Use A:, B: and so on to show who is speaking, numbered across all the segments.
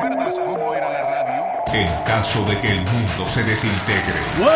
A: ¿Recuerdas cómo era la radio? En caso de que el mundo se desintegre.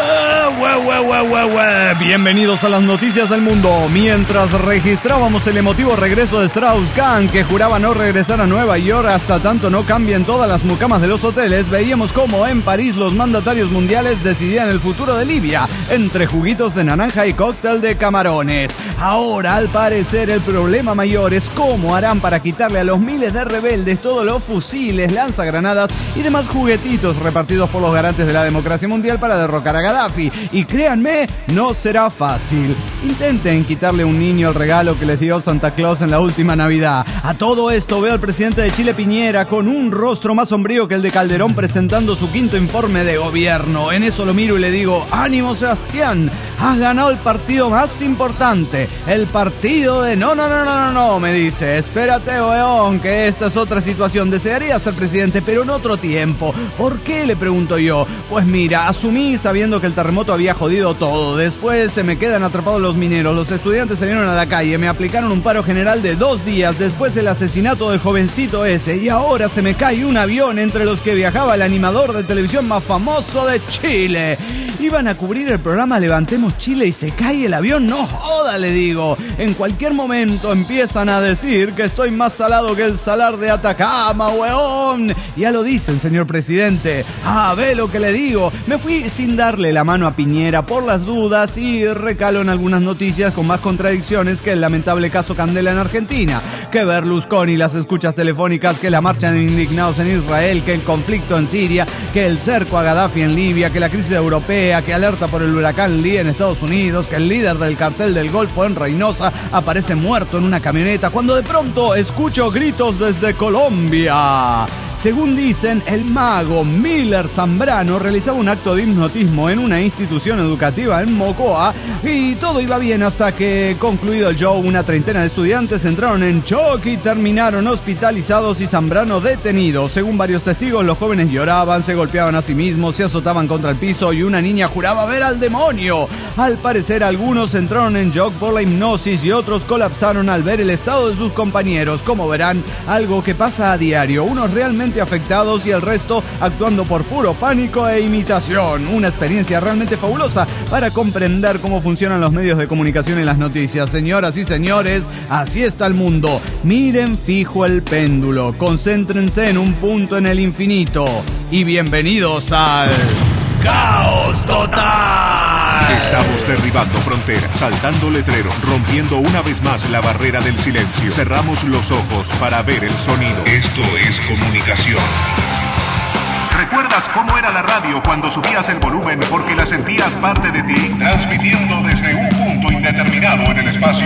B: Bienvenidos a las noticias del mundo. Mientras registrábamos el emotivo regreso de Strauss-Kahn, que juraba no regresar a Nueva York hasta tanto no cambien todas las mucamas de los hoteles, veíamos cómo en París los mandatarios mundiales decidían el futuro de Libia, entre juguitos de naranja y cóctel de camarones. Ahora, al parecer, el problema mayor es cómo harán para quitarle a los miles de rebeldes todos los fusiles, lanzagranadas y demás juguetitos repartidos por los garantes de la democracia mundial para derrocar a Gaddafi. Y créanme, no será fácil. Intenten quitarle a un niño el regalo que les dio Santa Claus en la última Navidad. A todo esto veo al presidente de Chile, Piñera, con un rostro más sombrío que el de Calderón presentando su quinto informe de gobierno. En eso lo miro y le digo: ánimo, Sebastián, has ganado el partido más importante, el partido de no, me dice. Espérate, weón, que esta es otra situación. Desearía ser presidente, pero en otro tiempo. ¿Por qué?, le pregunto yo. Pues mira, asumí sabiendo que el terremoto había jodido todo. Después se me quedan atrapados los mineros. Los estudiantes salieron a la calle. Me aplicaron un paro general de 2 días. Después el asesinato del jovencito ese. Y ahora se me cae un avión entre los que viajaba el animador de televisión más famoso de Chile. Iban a cubrir el programa Levantemos Chile y se cae el avión. No joda, le digo. En cualquier momento empiezan a decir que estoy más salado que el salar de Atacama, weón. Ya lo dicen, señor presidente. Ve lo que le digo. Me fui sin darle la mano a Piñera por las dudas y recalo en algunas noticias con más contradicciones que el lamentable caso Candela en Argentina, que Berlusconi, las escuchas telefónicas, que la marcha de indignados en Israel, que el conflicto en Siria, que el cerco a Gaddafi en Libia, que la crisis europea, que alerta por el huracán Lee en Estados Unidos, que el líder del cartel del Golfo en Reynosa aparece muerto en una camioneta, cuando de pronto escucho gritos desde Colombia. Según dicen, el mago Miller Zambrano realizaba un acto de hipnotismo en una institución educativa en Mocoa y todo iba bien hasta que, concluido el show, una treintena de estudiantes entraron en shock y terminaron hospitalizados y Zambrano detenido. Según varios testigos, los jóvenes lloraban, se golpeaban a sí mismos, se azotaban contra el piso y una niña juraba ver al demonio. Al parecer, algunos entraron en shock por la hipnosis y otros colapsaron al ver el estado de sus compañeros. Como verán, algo que pasa a diario. Unos realmente afectados y el resto actuando por puro pánico e imitación. Una experiencia realmente fabulosa para comprender cómo funcionan los medios de comunicación y las noticias. Señoras y señores, así está el mundo. Miren fijo el péndulo, concéntrense en un punto en el infinito y bienvenidos al Caos Total.
A: Estamos derribando fronteras, saltando letreros, rompiendo una vez más la barrera del silencio. Cerramos los ojos para ver el sonido. Esto es comunicación. ¿Recuerdas cómo era la radio cuando subías el volumen porque la sentías parte de ti? Transmitiendo desde un punto indeterminado en el espacio.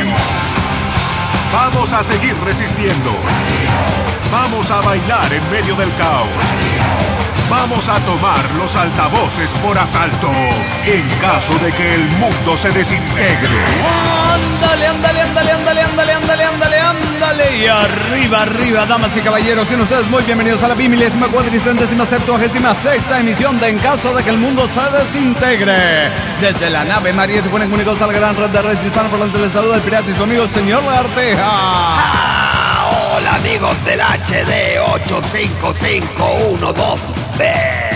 A: Vamos a seguir resistiendo. Vamos a bailar en medio del caos. Vamos a tomar los altavoces por asalto en caso de que el mundo se desintegre.
B: Ándale. Y arriba, damas y caballeros, sean ustedes muy bienvenidos a la 1476ª emisión de En caso de que el mundo se desintegre. Desde la nave María se ponen comunicados a la gran red de redes hispanos. Por tanto, les saluda el pirata y su amigo el señor Lagarteja.
C: Hola amigos del HD 85512B.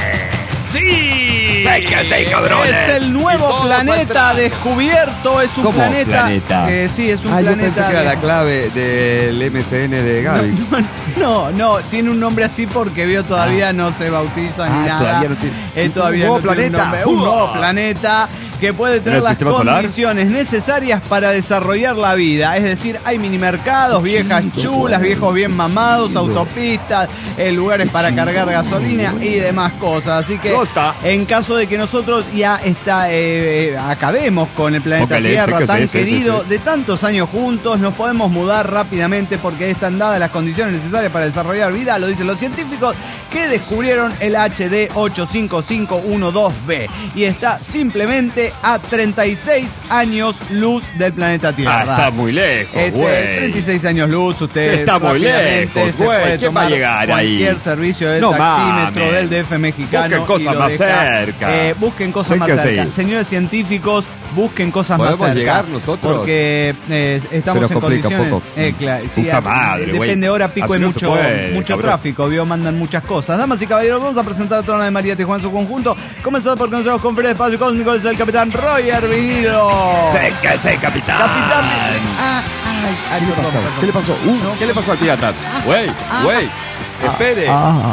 B: ¡Sí!
C: Sé que sí, cabrones.
B: Es el nuevo planeta descubierto. Es un planeta. Sí, es un planeta.
D: Yo pensé que era la clave del MSN de Gavix.
B: No, tiene un nombre así porque todavía no se bautiza ni nada.
D: Todavía no tiene.
B: Un nuevo planeta que puede tener las condiciones necesarias para desarrollar la vida. Es decir, hay minimercados, viejas chulas, viejos bien mamados, autopistas, lugares para cargar gasolina y demás cosas. Así que en caso de que nosotros ya acabemos con el planeta Tierra tan querido, de tantos años juntos, nos podemos mudar rápidamente porque están dadas las condiciones necesarias para desarrollar vida. Lo dicen los científicos que descubrieron el HD 85512B y está simplemente a 36 años luz del planeta Tierra.
D: Está muy lejos, güey.
B: 36 años luz, usted
D: está muy lejos, güey. ¿Quién va a llegar ahí?
B: Cualquier servicio de taxímetro del DF mexicano.
D: Busquen cosas más cerca.
B: Busquen cosas más cerca. Señores científicos, busquen cosas más
D: ¿Podemos
B: cerca.
D: llegar nosotros?
B: Porque estamos en condiciones.
D: Un poco.
B: Claro, sí,
D: Puta madre,
B: depende, ahora pico
D: así
B: hay
D: no se puede,
B: mucho
D: cabrón.
B: tráfico, mandan muchas cosas. Damas y caballeros, vamos a presentar a Trono de María Tijuana en su conjunto. Comenzando por consejos con Fred Espacio Cósmico, es el capitán Roger Vinido.
C: ¡Sí, capitán!
B: Capitán.
D: ¿Qué le pasó? ¿Qué le pasó? ¿Qué le pasó al pirata? Güey, espere.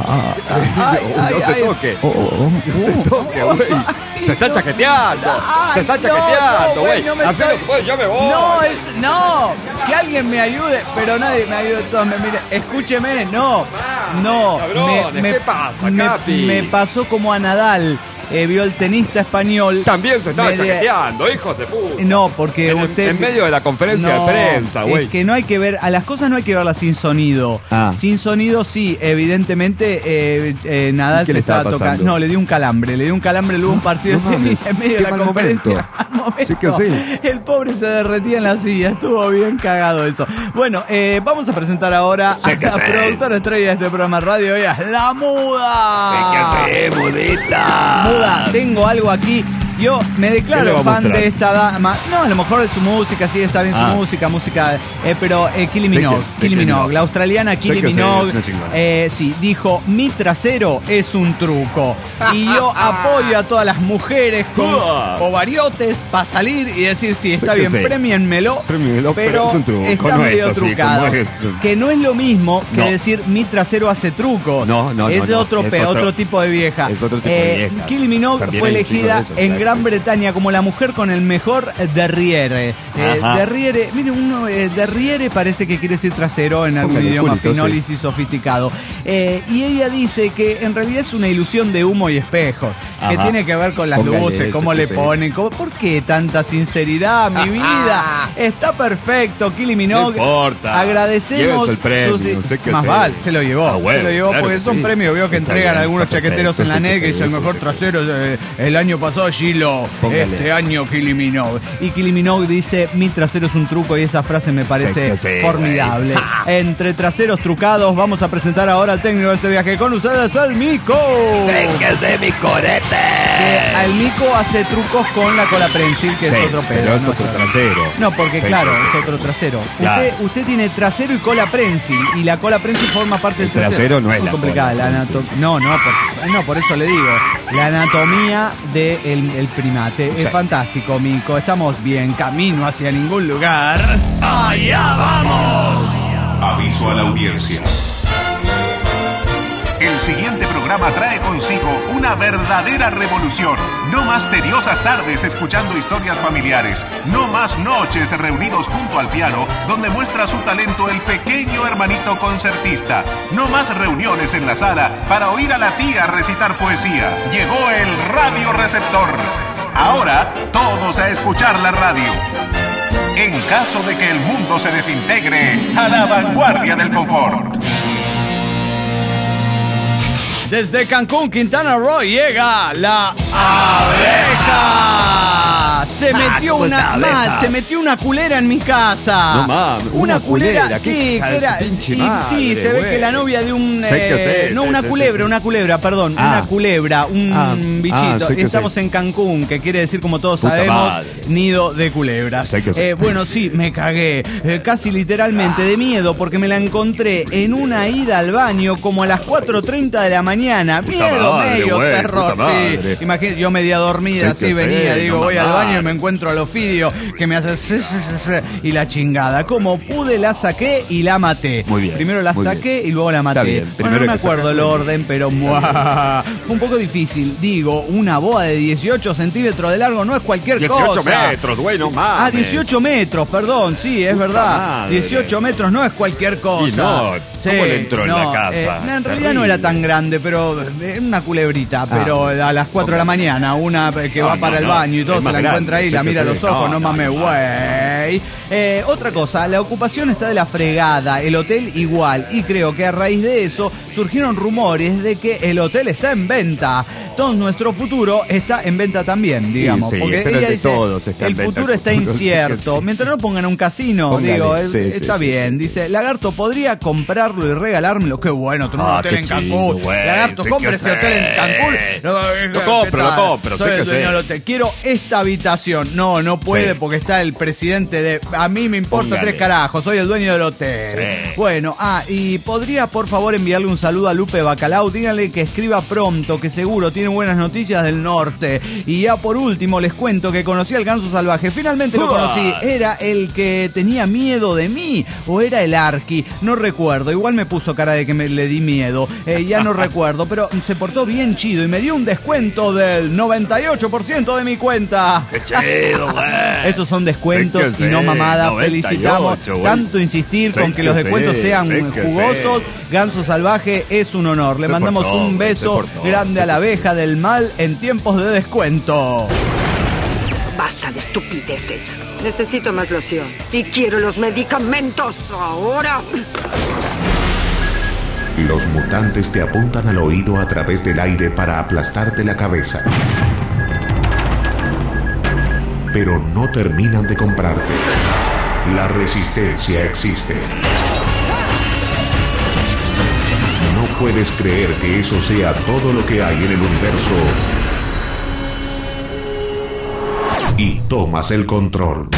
D: No se toque. No se toque, güey. Se está chaqueteando. Se está chaqueteando, güey. Así no se puede, yo me voy.
B: No, que alguien me ayude, pero nadie me ayude. Todos me miren, escúcheme, no.
D: Cabrones, ¿qué pasa, Capi?
B: Me pasó como a Nadal. Vio el tenista español.
D: También se estaba chaqueteando, hijos de puta.
B: No, porque usted...
D: En medio de la conferencia de prensa, güey.
B: Es que no hay que ver... A las cosas no hay que verlas sin sonido. Sin sonido, sí, evidentemente Nadal se estaba tocando. No, le dio un calambre. Luego un partido de tenis en medio de la conferencia. Al momento,
D: sí que sí.
B: El pobre se derretía en la silla. Estuvo bien cagado eso. Bueno, vamos a presentar ahora a la productora estrella de este programa de radio. Ella es La Muda.
C: Sí, mudita.
B: Tengo algo aquí. Yo me declaro fan de esta dama. No, a lo mejor es su música, sí, está bien su música, pero Kylie Minogue, la australiana Kylie Minogue, sí, dijo, mi trasero es un truco. Y yo apoyo a todas las mujeres con ovariotes para salir y decir, sí, está bien, premienmelo, pero
D: es un truco,
B: está
D: no
B: medio
D: es así,
B: trucado. Que no es lo mismo que decir, mi trasero hace trucos. Es otro tipo de vieja.
D: Es otro tipo de vieja.
B: Kylie Minogue
D: También
B: fue
D: hay un chingo
B: elegida
D: de eso,
B: en
D: claro.
B: Gran Bretaña como la mujer con el mejor derriere. Derriere, mire, derriere parece que quiere decir trasero en algún idioma finolis y sofisticado. Y ella dice que en realidad es una ilusión de humo y espejos, que tiene que ver con las luces, cómo le ponen, ¿por qué tanta sinceridad, mi vida? Está perfecto, Kylie Minogue.
D: No importa.
B: Agradecemos
D: el premio, no sé qué
B: más
D: hacer.
B: vale, se lo llevó.
D: Bueno,
B: se lo llevó
D: claro
B: porque
D: que
B: son
D: sí.
B: premios, veo que
D: Está
B: entregan
D: bien,
B: algunos
D: está
B: chaqueteros
D: perfecto,
B: en la
D: sí,
B: net que
D: sí,
B: dice el
D: sí,
B: mejor
D: sí,
B: trasero el año pasado Gilo, este año Kylie Minogue. Y Kylie Minogue dice, mi trasero es un truco, y esa frase me parece formidable. Entre traseros trucados, vamos a presentar ahora al técnico de este viaje con ustedes, al Mico.
C: ¡Séquese mi corete!
B: Al Mico hace trucos con la cola prensil, que es otro pelo.
D: Pero es otro trasero.
B: No, porque claro, es otro trasero.
D: Claro.
B: Usted tiene trasero y cola prensil, y la cola prensil forma parte del trasero.
D: trasero no es
B: muy
D: la
B: complicada.
D: cola
B: No, por eso le digo. La anatomía del primate. Es fantástico, Mico. Estamos bien, camino hacia ningún lugar.
C: ¡Allá vamos!
A: Aviso a la audiencia. El siguiente programa trae consigo una verdadera revolución. No más tediosas tardes escuchando historias familiares. No más noches reunidos junto al piano donde muestra su talento el pequeño hermanito concertista. No más reuniones en la sala para oír a la tía recitar poesía. Llegó el radioreceptor. Ahora todos a escuchar la radio. En caso de que el mundo se desintegre, a la vanguardia del confort.
B: Desde Cancún, Quintana Roo, llega la abeja. Se metió se metió una culera en mi casa.
D: No mames,
B: una culera,
D: sí,
B: que era. Sí, se ve que la novia de un. Una culebra, perdón. Una culebra, un bichito. Estamos en Cancún, que quiere decir, como todos sabemos, nido de culebras. Bueno, sí, me cagué. Casi literalmente de miedo, porque me la encontré en una ida al baño como a las 4:30 de la mañana. Miedo, medio, terror. Sí. Imagínate, yo media dormida, así venía, digo, voy al baño y me encuentro al Ofidio que me hace y la chingada. Como pude, la saqué y la maté.
D: Muy bien.
B: Primero la saqué y luego la maté.
D: Está bien.
B: Bueno, no me acuerdo el orden, pero fue un poco difícil. Digo, una boa de 18 centímetros de largo no es cualquier
D: 18
B: cosa.
D: metros, güey, no mames.
B: 18 metros, perdón, sí, es verdad.
D: Madre.
B: 18 metros no es cualquier cosa.
D: Y no, ¿cómo le entró en la casa?
B: En realidad no era tan grande, pero una culebrita, pero a las 4 de la mañana, una que va para el baño y todo, se la encuentra ahí, la mira a los ojos, no mames, güey. Otra cosa, la ocupación está de la fregada, el hotel igual, y creo que a raíz de eso surgieron rumores de que el hotel está en venta. entonces nuestro futuro está en venta también, digamos.
D: Sí,
B: porque
D: pero
B: ella
D: de
B: dice,
D: todos está en
B: el
D: venta
B: futuro
D: el
B: está
D: futuro.
B: incierto. Mientras no pongan un casino,
D: Póngale.
B: digo,
D: Sí,
B: está bien.
D: sí.
B: Dice, Lagarto, ¿podría comprarlo y regalármelo? Qué bueno, tener un hotel
D: qué
B: en
D: chido,
B: Cancún.
D: güey,
B: Lagarto,
D: sí
B: compre
D: que
B: ese
D: sí.
B: hotel en Cancún.
D: Lo compro,
B: Soy
D: sí
B: el
D: que
B: dueño
D: sí.
B: del hotel. Quiero esta habitación. No puede
D: Sí.
B: porque está el presidente de... A mí me importa
D: Póngale.
B: 3 carajos, soy el dueño del hotel.
D: Sí.
B: Bueno, y podría por favor enviarle un saludo a Lupe Bacalao. Díganle que escriba pronto, que seguro tiene buenas noticias del norte. Y ya por último les cuento que conocí al ganso salvaje. Finalmente lo conocí. ¿Era el que tenía miedo de mí o era el Arqui? No recuerdo. Igual me puso cara de que le di miedo. Ya no recuerdo, pero se portó bien chido y me dio un descuento del 98% de mi cuenta.
C: ¡Qué chido, güey!
B: Esos son descuentos
D: Sí que
B: y no
D: sí,
B: mamadas.
D: 98,
B: Felicitamos.
D: güey.
B: Tanto insistir
D: Sí
B: con que
D: que
B: los descuentos
D: sí,
B: sean
D: sí que
B: jugosos.
D: sí.
B: Ganso Salvaje es un honor. Le
D: Se
B: mandamos
D: portó,
B: un
D: se
B: beso
D: portó,
B: grande
D: se
B: a la
D: portó.
B: abeja del mal en tiempos de descuento.
E: Basta de estupideces. Necesito más loción. Y quiero los medicamentos ahora.
A: Los mutantes te apuntan al oído a través del aire para aplastarte la cabeza. Pero no terminan de comprarte. La resistencia existe. No puedes creer que eso sea todo lo que hay en el universo. Y tomas el control.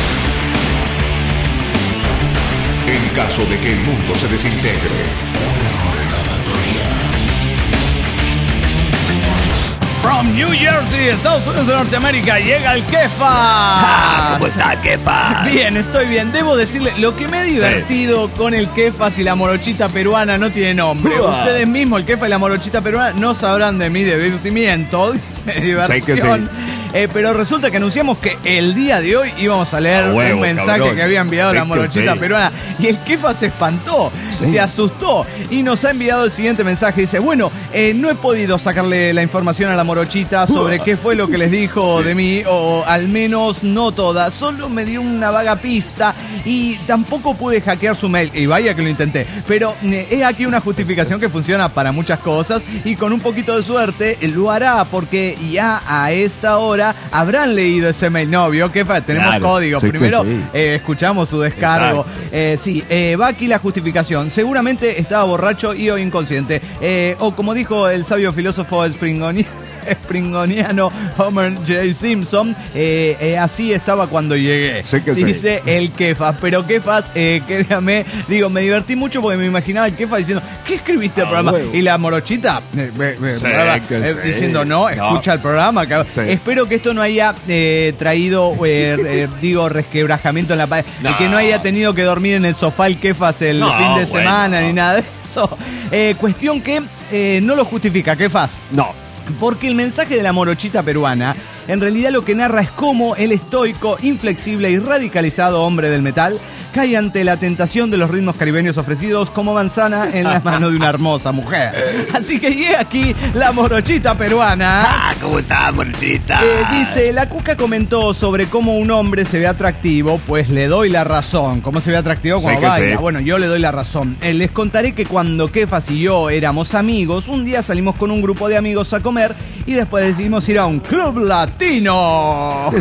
A: En caso de que el mundo se desintegre.
B: From New Jersey, Estados Unidos de Norteamérica, llega el Kefas.
C: ¿Cómo está, Kefa?
B: Bien, estoy bien. Debo decirle, lo que me he divertido con el Kefas y la morochita peruana no tiene nombre. Ustedes mismos, el Kefas y la morochita peruana, no sabrán de mi divertimiento, de diversión. Pero resulta que anunciamos que el día de hoy íbamos a leer
D: huevo,
B: un mensaje
D: cabrón.
B: que había enviado
D: Sí
B: la
D: que
B: morochita
D: sí.
B: peruana. Y el Kefa se espantó, se asustó y nos ha enviado el siguiente mensaje. Dice, bueno, no he podido sacarle la información a la morochita sobre qué fue lo que les dijo de mí, o al menos no toda. Solo me dio una vaga pista y tampoco pude hackear su mail. Y vaya que lo intenté. Pero he aquí una justificación que funciona para muchas cosas y con un poquito de suerte lo hará, porque ya a esta hora habrán leído ese mail. No, vio que tenemos
D: Claro,
B: código.
D: sí que
B: Primero
D: sí.
B: escuchamos su descargo. Sí, va aquí la justificación. Seguramente estaba borracho y o inconsciente. O como dijo el sabio filósofo springoniano Homer J. Simpson, así estaba cuando llegué.
D: Sí que sí.
B: Dice el Kefas. Pero Kefas, créame, digo, me divertí mucho porque me imaginaba el Kefas diciendo, ¿qué escribiste el programa?
D: huevo.
B: Y la morochita
D: que sí.
B: diciendo, no, escucha el programa.
D: Sí.
B: Espero que esto no haya traído, resquebrajamiento en la pared.
D: No.
B: Que no haya tenido que dormir en el sofá el Kefas el
D: No,
B: fin de
D: bueno.
B: semana ni nada de eso. Cuestión que no lo justifica, Kefas.
D: No.
B: Porque el mensaje de la morochita peruana en realidad lo que narra es cómo el estoico, inflexible y radicalizado hombre del metal cae ante la tentación de los ritmos caribeños ofrecidos como manzana en la mano de una hermosa mujer. Así que llega aquí la morochita peruana.
C: Ah, ¿cómo está, morochita?
B: Dice, la Cuca comentó sobre cómo un hombre se ve atractivo, pues le doy la razón. ¿Cómo se ve atractivo cuando
D: Sí que
B: baila?
D: sí.
B: Bueno, yo le doy la razón. Les contaré que cuando Kefas y yo éramos amigos, un día salimos con un grupo de amigos a comer y después decidimos ir a un club latino.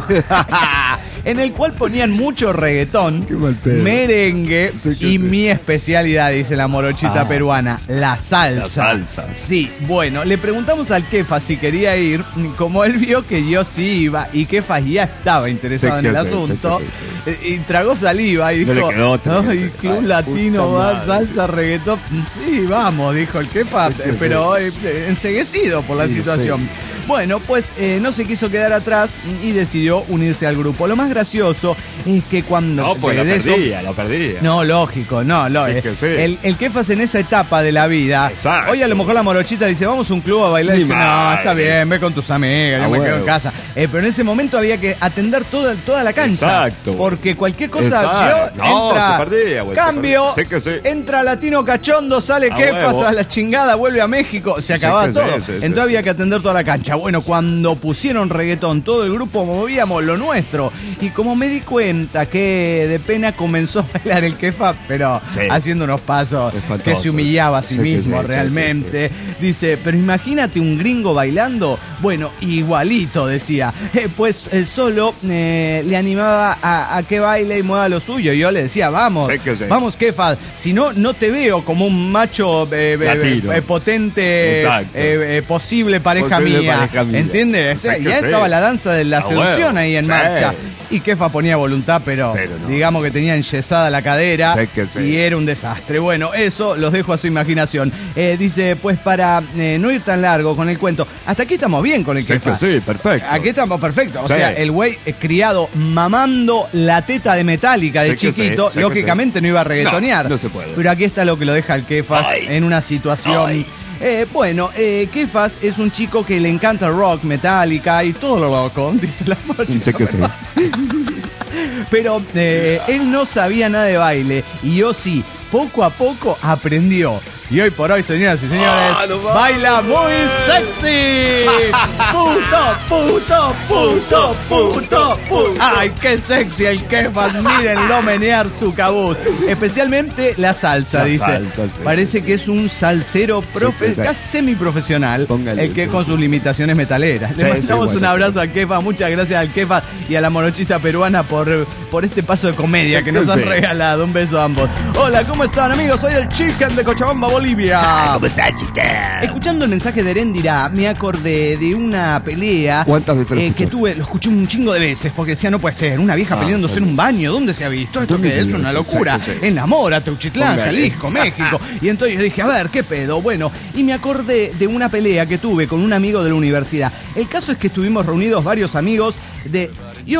B: En el cual ponían mucho reggaetón,
D: Qué mal pedo.
B: merengue
D: Sí que
B: y
D: sí.
B: mi especialidad, dice la morochita peruana, la salsa.
D: La salsa.
B: Sí, bueno, le preguntamos al Kefas si quería ir, como él vio que yo sí iba y Kefas ya estaba interesado
D: Sí
B: en
D: que
B: el
D: sí,
B: asunto,
D: sí
B: y tragó saliva y
D: No
B: dijo,
D: le quedó otra.
B: ay, club
D: Ay,
B: latino,
D: puta
B: bar,
D: madre.
B: salsa, reggaetón. Sí, vamos, dijo el Kefas,
D: Sí que
B: pero enceguecido por la
D: Sí,
B: situación.
D: sí.
B: Bueno, pues no se quiso quedar atrás y decidió unirse al grupo. Lo más gracioso es que cuando...
D: No, pues
B: de eso-
D: lo perdía.
B: no, lógico, no.
D: Sí que sí.
B: El Kefas en esa etapa de la vida.
D: Exacto.
B: Hoy a lo mejor la morochita dice, vamos a un club a bailar. Y
D: Ni
B: dice, no,
D: madre.
B: está bien, ve con tus amigas, yo
D: Ah,
B: me quedo en
D: huevo.
B: casa. Pero en ese momento había que atender toda la cancha.
D: Exacto.
B: Porque cualquier cosa,
D: Exacto.
B: ¿vio?
D: No,
B: entra,
D: se perdía, güey, se
B: cambio,
D: perdía. Sí que sí.
B: entra Latino Cachondo, sale
D: A
B: Kefas
D: huevo.
B: a la chingada, vuelve a México, se acababa
D: que
B: todo.
D: sí, sí,
B: Entonces
D: sí,
B: había
D: sí.
B: que atender toda la cancha. Bueno, cuando pusieron reggaetón, todo el grupo movíamos lo nuestro. Y como me di cuenta que de pena comenzó a bailar el Kefa, pero haciendo unos pasos que se humillaba a sí mismo realmente. Dice, pero imagínate un gringo bailando. Bueno, igualito, decía. Pues solo le animaba a que baile y mueva lo suyo. Y yo le decía, vamos, vamos, Kefa. Si no, no te veo como un macho potente, posible pareja mía. ¿Entiendes? Ya estaba la danza de la seducción ahí en marcha. Y Kefa ponía voluntad, pero no. Digamos que tenía enyesada la cadera y era un desastre. Bueno, eso los dejo a su imaginación. Dice, pues para no ir tan largo con el cuento, hasta aquí estamos bien con el Kefa.
D: Sí, perfecto.
B: Aquí estamos perfectos. O sea, el güey criado mamando la teta de Metallica de chiquito, lógicamente no iba a reggaetonear.
D: No se puede.
B: Pero aquí está lo que lo deja el Kefa en una situación... Kefas es un chico que le encanta el rock, Metallica y todo lo loco, dice la mochila. Pero él no sabía nada de baile y yo sí, poco a poco aprendió. Y hoy por hoy, señoras y señores, baila muy sexy. Puto. Ay, qué sexy el Kefas. Mírenlo menear su cabuz. Especialmente la salsa, dice. Parece que es un salsero casi semiprofesional. El que con sus limitaciones metaleras. Le mandamos un abrazo al Kefas. Muchas gracias al Kefas y a la morochista peruana por este paso de comedia que nos han regalado. Un beso a ambos. Hola, ¿cómo están, amigos? Soy el Chicken de Cochabamba, Bolivia.
C: ¿Cómo está, chica?
B: Escuchando el mensaje de Eréndira, me acordé de una pelea.
D: ¿Cuántas veces
B: lo escuché un chingo de veces, porque decía, no puede ser, una vieja peleándose en un baño, ¿dónde se ha visto? Esto que es una locura. En La Mora, Teuchitlán, Jalisco, México. Y entonces yo dije, a ver, ¿qué pedo? Bueno, y me acordé de una pelea que tuve con un amigo de la universidad. El caso es que estuvimos reunidos varios amigos de...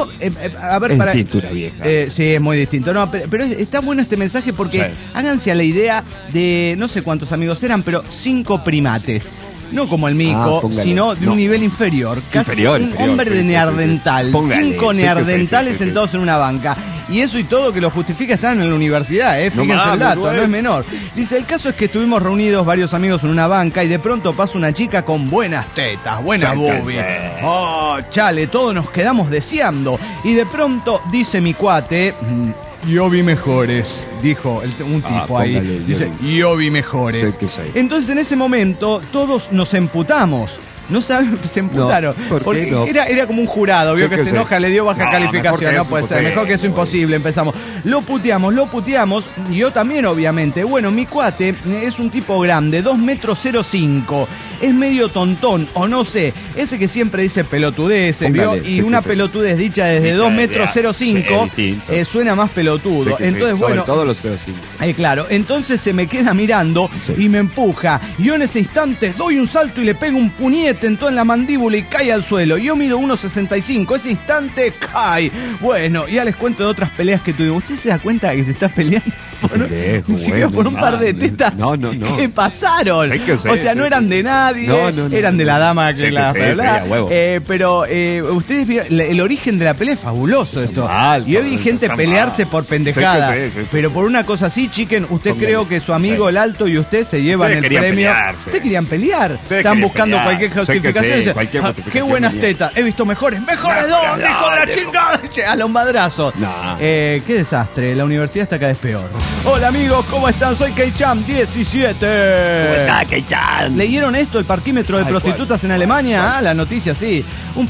D: Distinto, vieja.
B: Sí, es muy distinto. No, pero está bueno este mensaje porque háganse a la idea de no sé cuántos amigos eran, pero 5 primates. No como el mico, sino de un nivel inferior. Casi un hombre de neandertal. 5 neandertales sentados en una banca. Y eso y todo que lo justifica están en la universidad, fíjense el dato, no es menor. Dice, el caso es que estuvimos reunidos varios amigos en una banca y de pronto pasa una chica con buenas tetas, buenas boobies. Oh, chale, todos nos quedamos deseando. Y de pronto dice mi cuate... Yo vi mejores, dijo un tipo ahí. Dice, yo vi mejores. Entonces en ese momento todos nos emputamos. No saben, se emputaron.
D: No,
B: porque era como un jurado, vio que se enoja, le dio baja calificación. No puede ser, mejor que eso imposible. Empezamos. Lo puteamos, y yo también, obviamente. Bueno, mi cuate es un tipo grande, 2,05 metros. Es medio tontón, o no sé. Ese que siempre dice pelotudeces, ¿vio? Y una pelotudez dicha desde 2,05 metros suena más pelotudo. Entonces, bueno.
D: Sobre todo los 0,5.
B: Claro, entonces se me queda mirando y me empuja. Yo en ese instante doy un salto y le pego un puñete en la mandíbula y cae al suelo. Yo mido 1,65. Ese instante cae. Bueno, ya les cuento de otras peleas que tuvimos. ¿Usted se da cuenta de que se está peleando? Ni siquiera por un par de tetas.
D: No.
B: ¿Qué pasaron? O sea, no eran de nadie. Eran de la dama que la pero ustedes vieron, el origen de la pelea es fabuloso esto. Yo vi gente pelearse por pendejada. Pero por una cosa así, chicken, usted creo que su amigo el alto y usted se llevan el premio. Ustedes querían pelear. Están buscando cualquier justificación. Qué buenas tetas. He visto mejores. ¡Mejores dos! ¡Hijo de la chingada! A los madrazos. Qué desastre. La universidad está cada vez peor. Hola amigos, ¿cómo están? Soy Keicham 17.
C: ¿Cómo está, Keicham?
B: ¿Leyeron esto, el parquímetro de prostitutas en Alemania? La noticia, sí.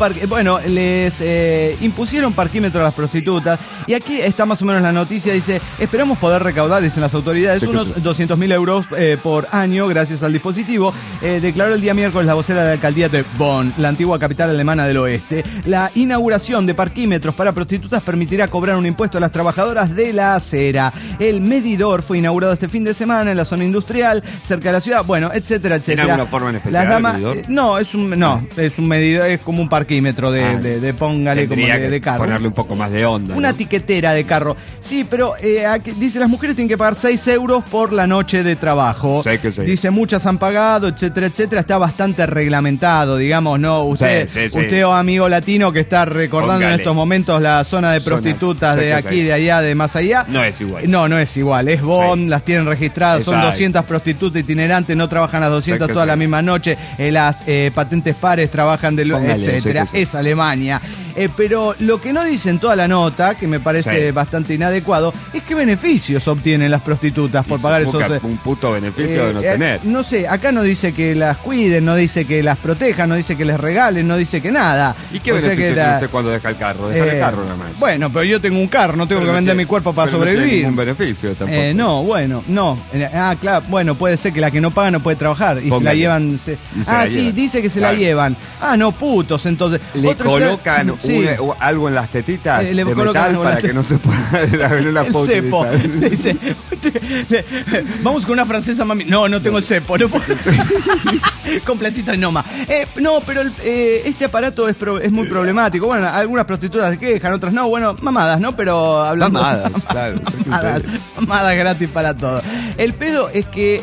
B: Les impusieron parquímetro a las prostitutas. Y aquí está más o menos la noticia. Dice, esperamos poder recaudar, dicen las autoridades, unos 200.000 euros por año gracias al dispositivo. Declaró el día miércoles la vocera de la alcaldía de Bonn, la antigua capital alemana del oeste. La inauguración de parquímetros para prostitutas permitirá cobrar un impuesto a las trabajadoras de la acera. El medidor fue inaugurado este fin de semana en la zona industrial, cerca de la ciudad, bueno, etcétera, etcétera.
D: ¿Tiene alguna forma en especial el medidor?
B: Es un medidor, es como un parquímetro de póngale como de carro.
D: Ponerle un poco más de onda.
B: Una tiquetera de carro. Sí, pero aquí dice, las mujeres tienen que pagar 6 euros por la noche de trabajo.
D: Sí, que sí.
B: Dice, muchas han pagado, etcétera, etcétera. Está bastante reglamentado, digamos, ¿no? Usted, amigo latino, que está recordando en estos momentos la zona de prostitutas de aquí, de allá, de más allá.
D: No es igual.
B: No es igual. Es BON, las tienen registradas. Son 200 prostitutas itinerantes, no trabajan las 200 toda la misma noche. Las patentes pares trabajan etcétera. Es Alemania. Pero lo que no dice en toda la nota, que me parece bastante inadecuado, es qué beneficios obtienen las prostitutas por pagar esos...
D: Un puto beneficio de no tener.
B: No sé, acá no dice que las cuiden, no dice que las protejan, no dice que les regalen, no dice que nada.
D: ¿Y qué beneficio tiene usted cuando deja el carro? Deja el carro nada más.
B: Bueno, pero yo tengo un carro, no tengo que vender mi cuerpo para sobrevivir. No tiene
D: ningún beneficio tampoco.
B: No. Claro, bueno, puede ser que la que no paga no puede trabajar y se la llevan... dice que se la llevan. No, putos, entonces.
D: Le colocan algo en las tetitas de metal para que no se pueda la
B: el cepo. Dice, vamos con una francesa, mami. No tengo el cepo. No puedo. Completito en noma. Pero este aparato es muy problemático. Bueno, algunas prostitutas se quejan, otras no. Bueno, mamadas, ¿no? Pero hablando...
D: Mamadas, claro.
B: Mamadas gratis para todo. El pedo es que,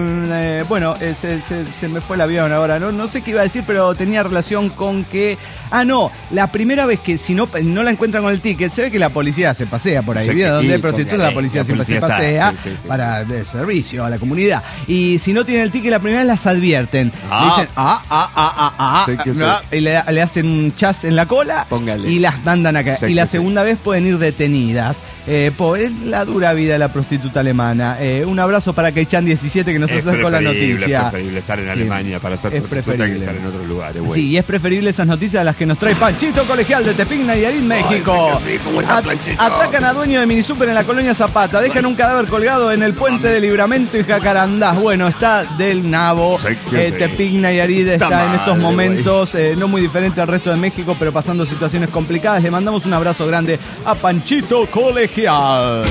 B: se me fue el avión ahora. No sé qué iba a decir, pero tenía relación con que... la primera vez que si no la encuentran con el ticket, se ve que la policía se pasea por ahí. Donde hay prostitutas, la policía siempre se pasea para el servicio a la comunidad. Y si no tienen el ticket, la primera vez las advierten. Dicen, y le hacen un chas en la cola.
D: Póngale.
B: Y las mandan acá. Y la segunda vez pueden ir detenidas. Es la dura vida de la prostituta alemana. Un abrazo para Keichan 17 que nos acercó la noticia.
D: Es preferible estar en Alemania para ser prostituta que estar en otros lugares.
B: Sí, y es preferible esas noticias a las que nos trae Panchito Colegial de Tepic Nayarit, México. Atacan a dueño de minisúper en la colonia Zapata. Dejan un cadáver colgado en el puente de Libramento y Jacarandás. Bueno, está del nabo. Tepic Nayarit está en estos momentos no muy diferente al resto de México, pero pasando situaciones complicadas. Le mandamos un abrazo grande a Panchito Colegial.
A: En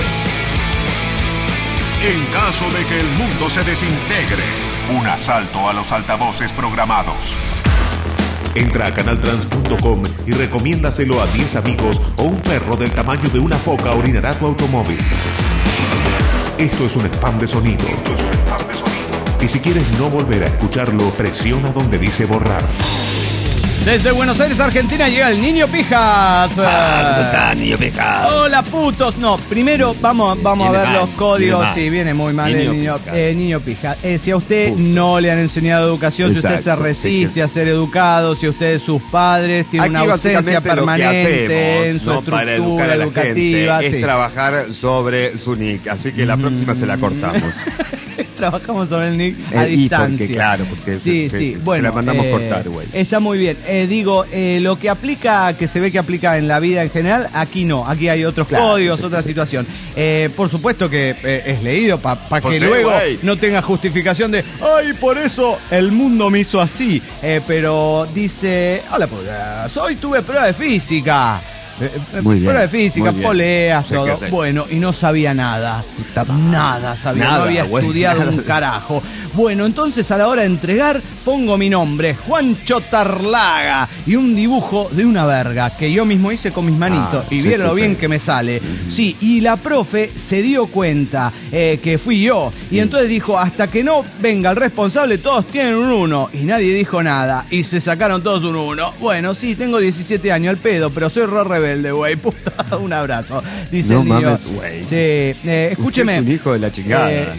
A: caso de que el mundo se desintegre, un asalto a los altavoces programados. Entra a canaltrans.com y recomiéndaselo a 10 amigos o un perro del tamaño de una foca orinará tu automóvil. Esto es un spam de sonido. Y si quieres no volver a escucharlo, presiona donde dice borrar.
B: Desde Buenos Aires, Argentina, llega el Niño Pijas.
C: ¿Cómo está, Niño Pijas?
B: Hola, putos. No, primero vamos a ver los códigos. Sí, viene muy mal el Niño Pijas. Si a usted no le han enseñado educación, si usted se resiste a ser educado, si usted, sus padres, tiene una ausencia permanente en su estructura educativa.
D: Es trabajar sobre su nick. Así que la próxima se la cortamos.
B: Trabajamos sobre el nick a distancia.
D: Porque bueno, se la mandamos cortar, güey.
B: Está muy bien. Lo que aplica, que se ve que aplica en la vida en general, aquí no. Aquí hay otros códigos, otra situación. Por supuesto que es leído para que luego no tenga justificación de por eso el mundo me hizo así. Pero dice, hola, hoy tuve prueba de física. Prueba de física, poleas, todo. Bueno, y no sabía nada. Nada sabía, no había estudiado un carajo. Bueno, entonces a la hora de entregar, pongo mi nombre, Juancho Tarlaga, y un dibujo de una verga que yo mismo hice con mis manitos. Y vieron lo bien que me sale. Sí, y la profe se dio cuenta que fui yo. Y entonces dijo, hasta que no venga el responsable, todos tienen un 1. Y nadie dijo nada. Y se sacaron todos un 1. Bueno, sí, tengo 17 años al pedo, pero soy re rebelde, güey. Puta, un abrazo. Dice el niño.
D: Mames, güey.
B: Sí, escúcheme.
D: Usted es un hijo de la chingada.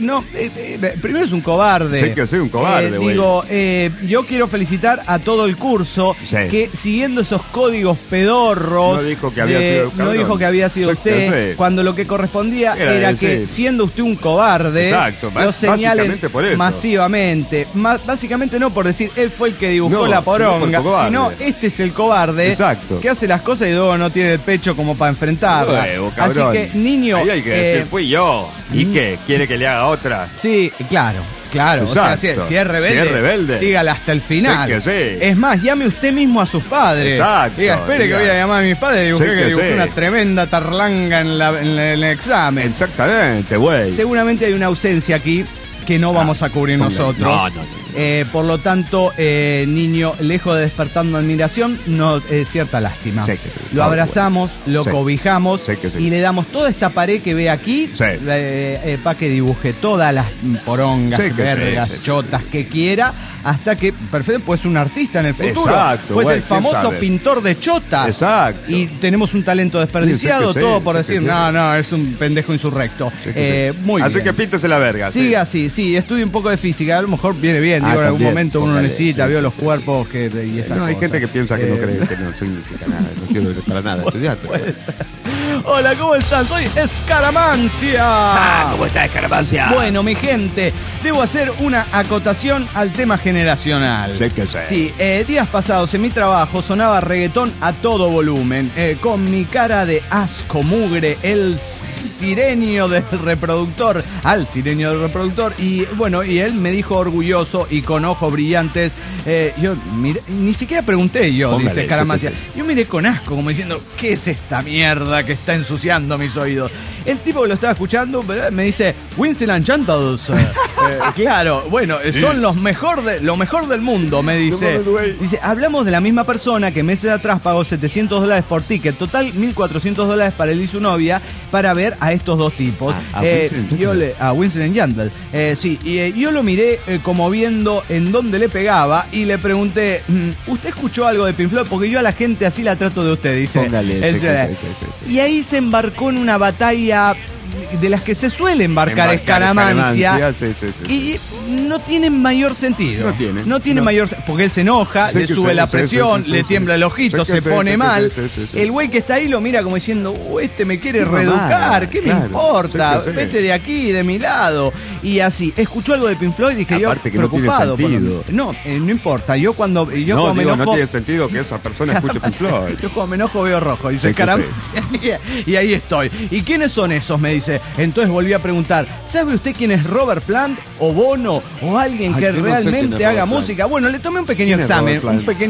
B: Primero es un cobarde.
D: Sé que soy un cobarde, güey.
B: Yo quiero felicitar a todo el curso que siguiendo esos códigos pedorros.
D: No dijo que había sido
B: no dijo que había sido usted, cuando lo que correspondía era que siendo usted un cobarde, lo señalen
D: por eso.
B: Masivamente. Básicamente no por decir él fue el que dibujó la poronga, sino este es el cobarde que hace las cosas y luego no tiene el pecho como para enfrentarla. Así que, niño,
D: ahí hay que decir, fui yo. ¿Y qué? ¿Quiere que le haga otra?
B: Sí, claro. O sea, si es rebelde, sígala hasta el final. Es más, llame usted mismo a sus padres.
D: Exacto.
B: Diga, espere que voy a llamar a mis padres. Dibujé una tremenda tarlanga en el examen.
D: Exactamente, güey.
B: Seguramente hay una ausencia aquí que no vamos a cubrir nosotros.
D: No.
B: Por lo tanto, niño, lejos de despertando admiración, no cierta lástima.
D: Sé que sí.
B: Lo abrazamos, lo cobijamos y le damos toda esta pared que ve aquí para que dibuje todas las porongas, vergas, chotas que quiera, hasta que, perfecto, pues un artista en el futuro.
D: Exacto.
B: Pues el famoso pintor de chotas.
D: Exacto.
B: Y tenemos un talento desperdiciado, todo por decir, no, es un pendejo insurrecto. Muy bien.
D: Así que píntese la verga.
B: Siga así, estudie un poco de física, a lo mejor viene bien, digo, en algún momento uno necesita, veo los cuerpos y esas cosas.
D: Hay gente que piensa que no cree, que no significa nada, no sirve para nada estudiar.
B: Hola, ¿cómo están? Soy Escaramancia.
C: ¿Cómo está Escaramancia?
B: Bueno, mi gente, debo hacer una acotación al tema generacional.
D: Sé que sé.
B: Sí, días pasados en mi trabajo sonaba reggaetón a todo volumen, con mi cara de asco, mugre, el sirenio del reproductor, y bueno, y él me dijo orgulloso y con ojos brillantes, yo miré, ni siquiera pregunté dice Escaramancia, yo miré con asco como diciendo, ¿qué es esta mierda que está ensuciando mis oídos? El tipo que lo estaba escuchando me dice, Winston and Chantles. Claro, bueno, son lo mejor del mundo, me dice. Dice, hablamos de la misma persona que meses atrás pagó $700 por ticket, total $1,400 para él y su novia, para ver a estos dos tipos. A Winston and Chantles. Sí, y yo lo miré como viendo en dónde le pegaba y le pregunté, ¿usted escuchó algo de Pink Floyd? Porque yo a la gente así la trato de usted, dice.
D: Póngale,
B: Y ahí se embarcó en una batalla de las que se suele embarcar Escaramancia. Y no tienen mayor sentido. No tiene mayor, porque él se enoja, le sube la presión, le tiembla el ojito, se pone mal. El güey que está ahí lo mira como diciendo, este me quiere reeducar, ¿qué me importa? Vete de aquí, de mi lado. Y así, escuchó algo de Pink Floyd y dije
D: aparte
B: yo,
D: que
B: preocupado.
D: No tiene sentido.
B: No importa. Yo cuando me enojo,
D: no tiene sentido que esa persona escuche Pink Floyd.
B: Yo cuando me enojo veo rojo, dice Escaramancia. Y ahí estoy. ¿Y quiénes son esos? Me dice. Entonces volví a preguntar, ¿sabe usted quién es Robert Plant o Bono o alguien que realmente haga música? Bueno, le tomé un pequeño examen,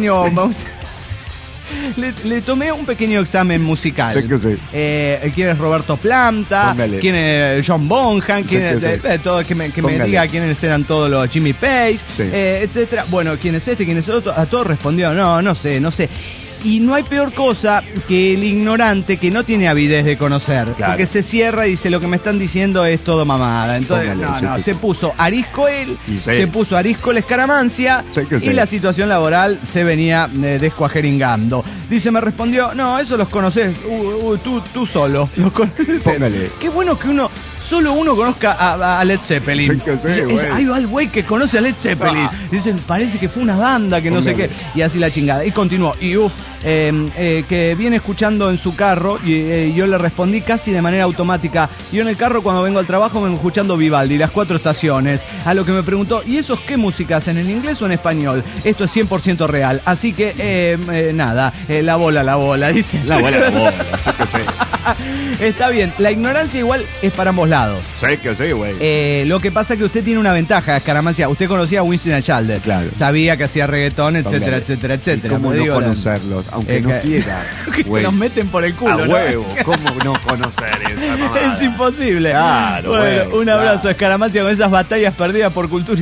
B: Le tomé un pequeño examen musical.
D: Sé que sí.
B: ¿Quién es Roberto Planta?
D: Póngale.
B: ¿Quién es John Bonham? ¿Quién es, todo, que me diga quiénes eran todos los Jimmy Page, etcétera. Bueno, ¿quién es este? ¿Quién es el otro? A todos respondió, no sé. Y no hay peor cosa que el ignorante que no tiene avidez de conocer. Claro. Porque se cierra y dice, lo que me están diciendo es todo mamada. Entonces, se puso arisco él, se puso arisco la Escaramancia y la situación laboral se venía descuajeringando. Dice, me respondió, no, eso los conoces, tú solo. Los conoces. Qué bueno que solo uno conozca a Led Zeppelin. Hay un güey que conoce a Led Zeppelin. Dicen, parece que fue una banda que no sé qué. Y así la chingada. Y continuó. Y que viene escuchando en su carro. Y yo le respondí casi de manera automática. Yo en el carro cuando vengo al trabajo vengo escuchando Vivaldi, las 4 estaciones. A lo que me preguntó, ¿y esos qué música hacen? ¿En inglés o en español? Esto es 100% real. Así que, nada. La bola, dice.
D: La bola. Así que sí.
B: Está bien, la ignorancia igual es para ambos lados.
D: Sé que sí, güey.
B: Lo que pasa es que usted tiene una ventaja, Escaramancia. Usted conocía a Winston & Chantles.
D: Claro.
B: Sabía que hacía reggaetón, etcétera.
D: ¿Cómo no conocerlos? Aunque no quiera.
B: Que te los meten por el culo,
D: ¿no? Huevo, ¿cómo no conocer esa mamada?
B: Es imposible.
D: Claro,
B: bueno, un abrazo, Escaramancia, con esas batallas perdidas por cultura y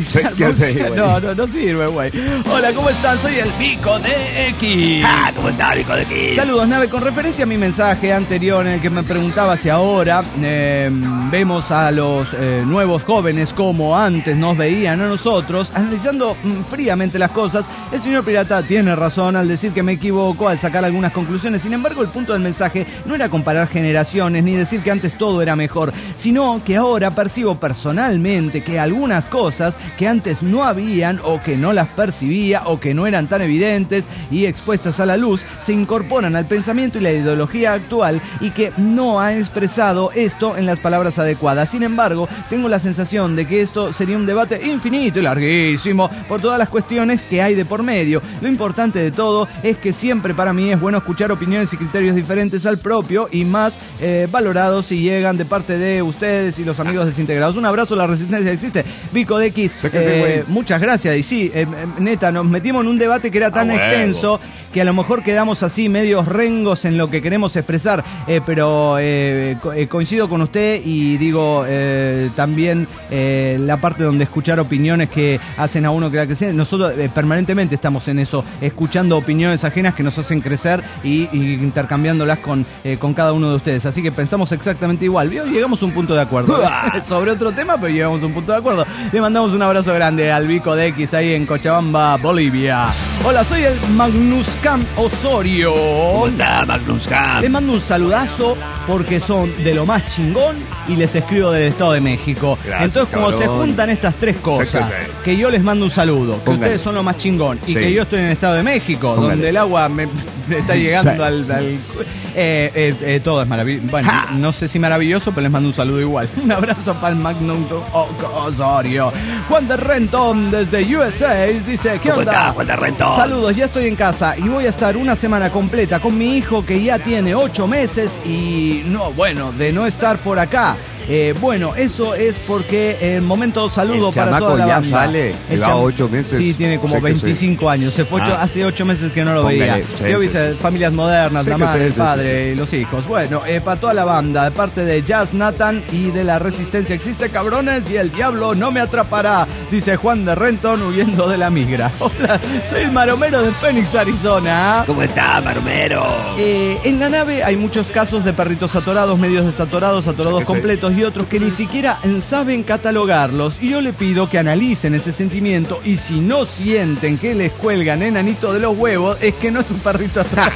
B: no sirve, güey. Hola, ¿cómo están? Soy el Vico de X.
C: ¿Cómo está, Vico de X?
B: Saludos, nave. Con referencia a mi mensaje anterior en el que me preguntaba si ahora vemos a los nuevos jóvenes como antes nos veían a nosotros, analizando fríamente las cosas, el señor Pirata tiene razón al decir que me equivoco al sacar algunas conclusiones. Sin embargo, el punto del mensaje no era comparar generaciones ni decir que antes todo era mejor, sino que ahora percibo personalmente que algunas cosas que antes no habían o que no las percibía o que no eran tan evidentes y expuestas a la luz se incorporan al pensamiento y la ideología actual y que no ha expresado esto en las palabras adecuadas. Sin embargo, tengo la sensación de que esto sería un debate infinito y larguísimo por todas las cuestiones que hay de por medio. Lo importante de todo es que siempre para mí es bueno escuchar opiniones y criterios diferentes al propio y más valorados si llegan de parte de ustedes y los amigos desintegrados. Un abrazo, la resistencia existe. Vico de X, muchas gracias. Y sí, neta, nos metimos en un debate que era tan extenso que a lo mejor quedamos así medios rengos en lo que queremos expresar, pero coincido con usted y digo también la parte donde escuchar opiniones que hacen a uno crecer. Nosotros permanentemente estamos en eso, escuchando opiniones ajenas que nos hacen crecer y intercambiándolas con cada uno de ustedes. Así que pensamos exactamente igual. Llegamos a un punto de acuerdo sobre otro tema, pero llegamos a un punto de acuerdo. Le mandamos un abrazo grande al Vico de X ahí en Cochabamba, Bolivia. Hola, soy el Magnuscam Osorio.
C: ¿Cómo está, Magnuscam?
B: Les mando un saludazo porque son de lo más chingón y les escribo del Estado de México.
D: Gracias,
B: entonces, como
D: cabrón.
B: se juntan estas tres cosas, que yo les mando un saludo, que ustedes son lo más chingón y que yo estoy en el Estado de México, donde el agua me está llegando al todo es maravilloso. Bueno, no sé si maravilloso, pero les mando un saludo igual. Un abrazo para el Magnum Osorio. Juan de Renton desde USA dice: ¿qué onda?
C: ¿Cómo está, Juan de Renton?
B: Saludos, ya estoy en casa y voy a estar una semana completa con mi hijo que ya tiene 8 meses y de no estar por acá. Bueno, eso es porque el momento saludo para toda la banda.
D: Sale, se va 8 meses.
B: Sí, tiene como 25 años. Se fue hace 8 meses que no lo veía. Yo vi familias modernas, la madre, el padre y los hijos. Bueno, para toda la banda, de parte de Jazz Nathan y de la Resistencia Existe, cabrones, y el diablo no me atrapará, dice Juan de Renton huyendo de la migra. Hola, soy el Maromero de Phoenix, Arizona.
C: ¿Cómo está, Maromero?
B: En la nave hay muchos casos de perritos atorados, medios desatorados, atorados completos y otros que ni siquiera saben catalogarlos. Y yo le pido que analicen ese sentimiento y si no sienten que les cuelgan enanitos de los huevos, es que no es un perrito atorado.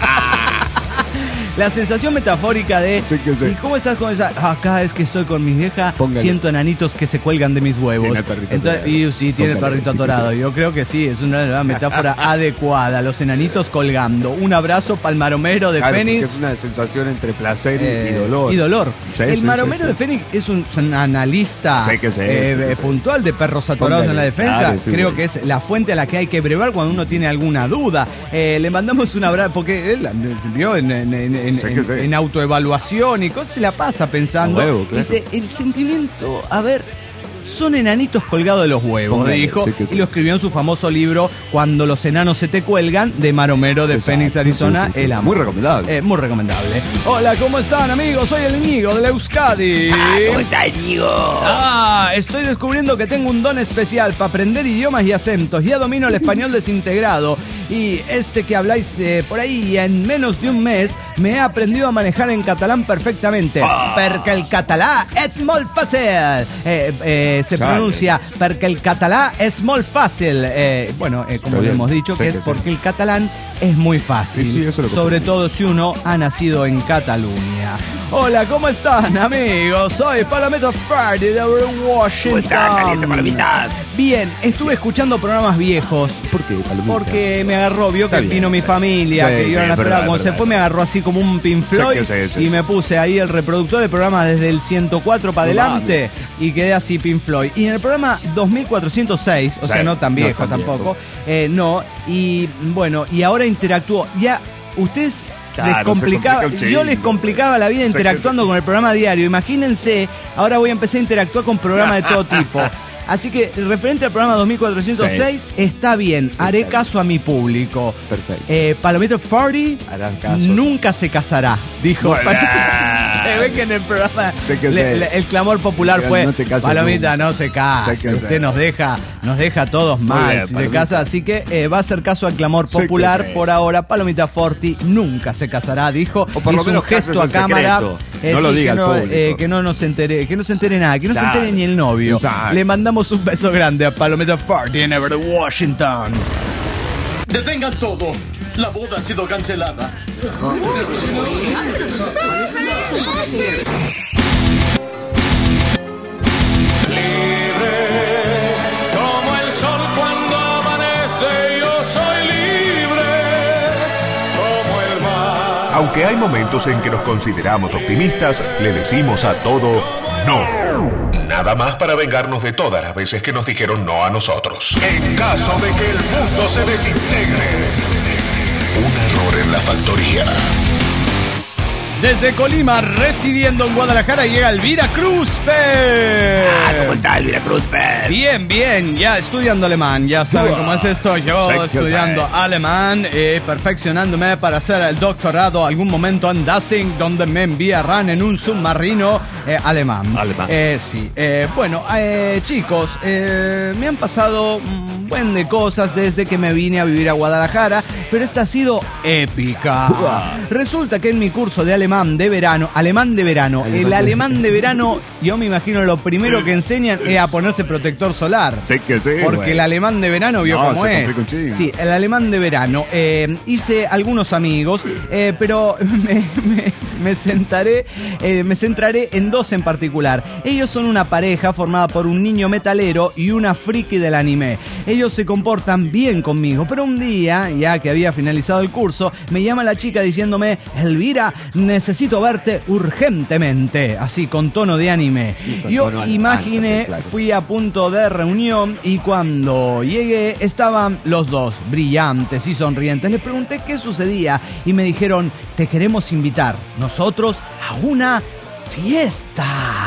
B: La sensación metafórica de ¿y cómo estás con esa? Cada vez que estoy con mi vieja siento enanitos que se cuelgan de mis huevos. Tiene el perrito atorado. Yo creo que sí, es una metáfora adecuada. Los enanitos colgando. Un abrazo para el Maromero de Fénix.
D: Es una sensación entre placer y dolor.
B: Y dolor. El Maromero de Fénix es un analista puntual de perros atorados en la defensa. Creo que es la fuente a la que hay que brevar cuando uno tiene alguna duda. Le mandamos un abrazo porque él vio en autoevaluación y cosas, se la pasa pensando. Dice, el sentimiento, son enanitos colgados de los huevos, dijo, y lo escribió en su famoso libro Cuando los enanos se te cuelgan, de Maromero de Phoenix, Arizona. El amor.
D: Muy recomendable.
B: Muy recomendable. Hola, ¿cómo están, amigos? Soy el Ñigo de la Euskadi.
C: ¿Cómo está, Ñigo?
B: Estoy descubriendo que tengo un don especial para aprender idiomas y acentos. Ya domino el español desintegrado. Y que habláis por ahí en menos de un mes me he aprendido a manejar en catalán perfectamente. Porque el catalán es muy fácil. Se pronuncia porque el catalán es muy fácil. Como le hemos dicho, que es porque el catalán es muy fácil. Sobre todo si uno ha nacido en Cataluña. Hola, ¿cómo están, amigos? Soy Palomita Friday de Washington.
C: ¿Cómo está, caliente, Palomita?
B: Bien, estuve escuchando programas viejos.
D: ¿Por qué, Palomita?
B: Porque me agarró, vio que vino mi familia, que yo no la esperaba. Cuando se fue me agarró así como un Pink Floyd y me puse ahí el reproductor de programas desde el 104 para adelante y quedé así Pink Floyd. Y en el programa 2406, o sea, no tan viejo tampoco, y ahora interactuó. Ya, ustedes... yo les complicaba la vida interactuando con el programa diario. Imagínense, ahora voy a empezar a interactuar con programas de todo tipo. Así que, referente al programa 2406, está bien, haré caso a mi público.
D: Perfecto.
B: Palomito 40 nunca se casará, dijo. Se ve que en el programa el clamor popular fue: Palomita no se casa, usted nos deja a todos mal si se casa. Así que va a hacer caso al clamor popular por ahora. Palomita 40 nunca se casará, dijo.
D: O por lo menos
B: un gesto a cámara.
D: No lo diga al público.
B: Que no se entere nada, que no se entere ni el novio. Exacto. Le mandamos un beso grande a Palomita 40 en Everett, Washington.
F: Detengan todo. La boda ha sido cancelada.
G: Libre como el sol cuando amanece, yo soy libre como el mar.
A: Aunque hay momentos en que nos consideramos optimistas, le decimos a todo no. Nada más para vengarnos de todas las veces que nos dijeron no a nosotros. En caso de que el mundo se desintegre. Un error en la factoría.
B: Desde Colima, residiendo en Guadalajara, llega Elvira Cruzpe.
C: ¿Cómo está Elvira Cruzpe?
B: Bien, bien, ya estudiando alemán. Ya saben cómo es esto. Yo estudiando alemán, perfeccionándome para hacer el doctorado. Algún momento en Dessing, donde me enviarán en un submarino alemán. Sí. Bueno, chicos, me han pasado un buen de cosas desde que me vine a vivir a Guadalajara, pero esta ha sido épica. Resulta que en mi curso de alemán de verano, el alemán de verano, yo me imagino lo primero que enseñan es a ponerse protector solar.
D: Sé que sí.
B: Porque el alemán de verano vio cómo es. Sí, el alemán de verano. Hice algunos amigos, pero me centraré en dos en particular. Ellos son una pareja formada por un niño metalero y una friki del anime. Ellos se comportan bien conmigo, pero un día, ya que había finalizado el curso, me llama la chica diciéndome: Elvira, necesito verte urgentemente, así con tono de anime. Yo imaginé, fui a punto de reunión y cuando llegué estaban los dos brillantes y sonrientes. Les pregunté qué sucedía y me dijeron: te queremos invitar nosotros a una fiesta.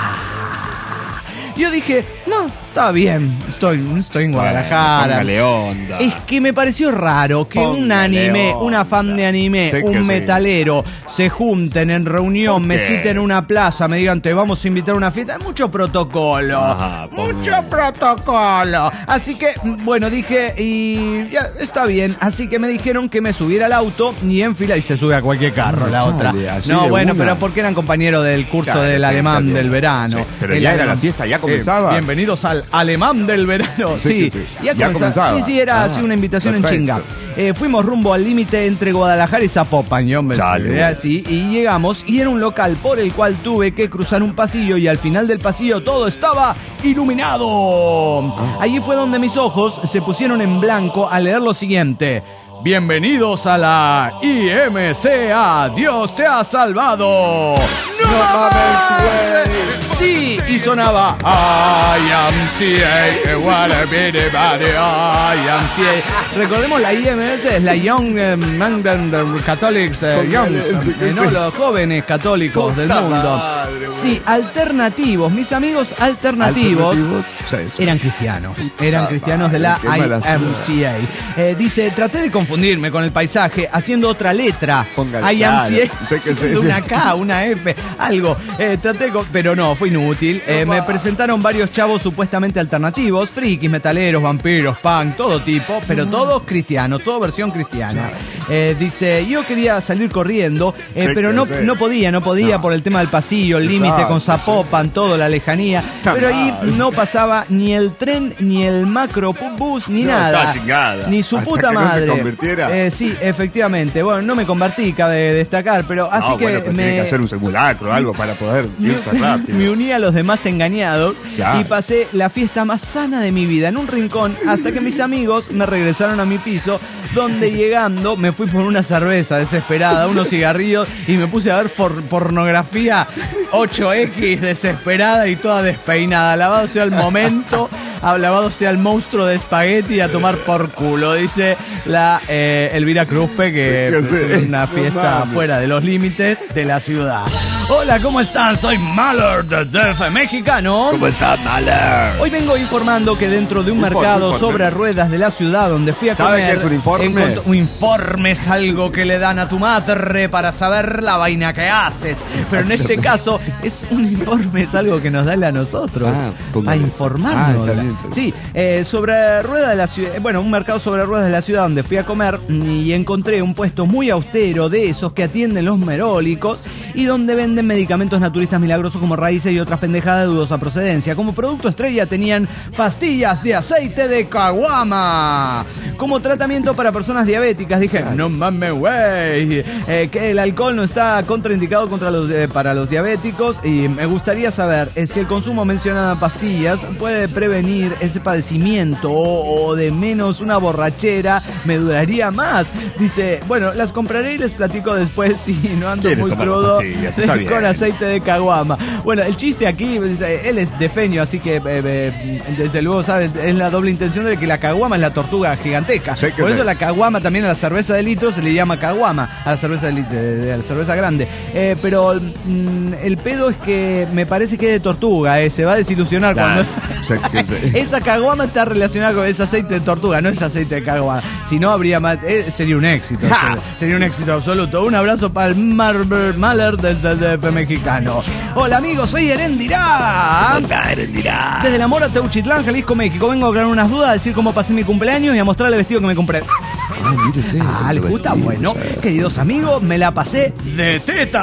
B: Yo dije, no, está bien, estoy en Guadalajara.
D: Póngale onda.
B: Es que me pareció raro que un anime, una fan de anime, un metalero, se junten en reunión, me citen en una plaza, me digan, te vamos a invitar a una fiesta. Mucho protocolo. Mucho protocolo. Así que, bueno, dije, y ya está bien. Así que me dijeron que me subiera al auto y en fila, y se sube a cualquier carro la otra. No, bueno, pero porque eran compañeros del curso del alemán del verano.
D: Sí, pero ya era la fiesta, ya comenzaba.
B: Bienvenidos al alemán del verano. Sí, ya comenzaba. Sí, era así una invitación en chinga. Fuimos rumbo al límite entre Guadalajara y Zapopan, sí, y llegamos y era un local por el cual tuve que cruzar un pasillo y al final del pasillo todo estaba iluminado. Allí fue donde mis ojos se pusieron en blanco al leer lo siguiente: bienvenidos a la IMCA, Dios te ha salvado. ¡No mames, güey! Sí, y sonaba IMCA, what a bitty body, IMCA. Recordemos, la IMS es la Young Catholics, los jóvenes católicos del mundo. Sí, alternativos, mis amigos alternativos eran cristianos de la IMCA. Dice, traté de confundirme con el paisaje haciendo otra letra. IMCA, una K, una F, algo. Pero no, fue inútil. Me presentaron varios chavos supuestamente alternativos, frikis, metaleros, vampiros, punk, todo tipo, pero todos cristianos, toda versión cristiana. Dice, yo quería salir corriendo, pero no podía por el tema del pasillo, el límite con Zapopan, todo, la lejanía. Pero ahí no pasaba ni el tren, ni el macrobús, ni nada. Ni su puta madre.
D: ¿No se convirtiera?
B: Sí, efectivamente. Bueno, no me convertí, cabe destacar, pero así que
D: tiene que hacer un simulacro, algo para poder irse rápido.
B: Me uní a los demás engañados y pasé la fiesta más sana de mi vida en un rincón hasta que mis amigos me regresaron a mi piso, donde llegando me fui por una cerveza desesperada, unos cigarrillos y me puse a ver pornografía 8X desesperada y toda despeinada. Alabado sea el momento, alabado sea el monstruo de espagueti, a tomar por culo, dice la Elvira Cruzpe, que es una fiesta fuera de los límites de la ciudad. Hola, ¿cómo están? Soy Mahler, del DF mexicano.
C: ¿Cómo estás, Mahler?
B: Hoy vengo informando que dentro de un mercado sobre ruedas de la ciudad donde fui a comer...
D: ¿Sabe qué es un informe?
B: Un informe es algo que le dan a tu madre para saber la vaina que haces. Pero en este caso, es un informe, es algo que nos da a nosotros. A informarnos. Sí, sobre ruedas de la ciudad... Bueno, un mercado sobre ruedas de la ciudad donde fui a comer y encontré un puesto muy austero de esos que atienden los merólicos y donde venden medicamentos naturistas milagrosos como raíces y otras pendejadas de dudosa procedencia. Como producto estrella tenían pastillas de aceite de caguama como tratamiento para personas diabéticas. Dije, no mames, güey, que el alcohol no está contraindicado para los diabéticos y me gustaría saber si el consumo mencionado de pastillas puede prevenir ese padecimiento o de menos una borrachera me duraría más. Dice, bueno, las compraré y les platico después si no ando muy crudo.
D: Está bien.
B: Con aceite de caguama. Bueno, el chiste aquí, él es de Feño, así que desde luego, ¿sabes? Es la doble intención de que la caguama es la tortuga gigantesca.
D: Sí,
B: Por eso la caguama también a la cerveza de litro se le llama caguama, a la cerveza de la cerveza grande. Pero el pedo es que me parece que es de tortuga, se va a desilusionar cuando... Esa caguama está relacionada con ese aceite de tortuga, no es aceite de caguama. Si no, habría más... sería un éxito. Sería un éxito absoluto. Un abrazo para el Mahler del DF mexicano. Hola amigos, soy Herendirá. Desde la Mora, Teuchitlán, Jalisco, México. Vengo a aclarar unas dudas, a decir cómo pasé mi cumpleaños y a mostrarle el vestido que me compré. ¿les gusta? Bueno, queridos amigos, me la pasé de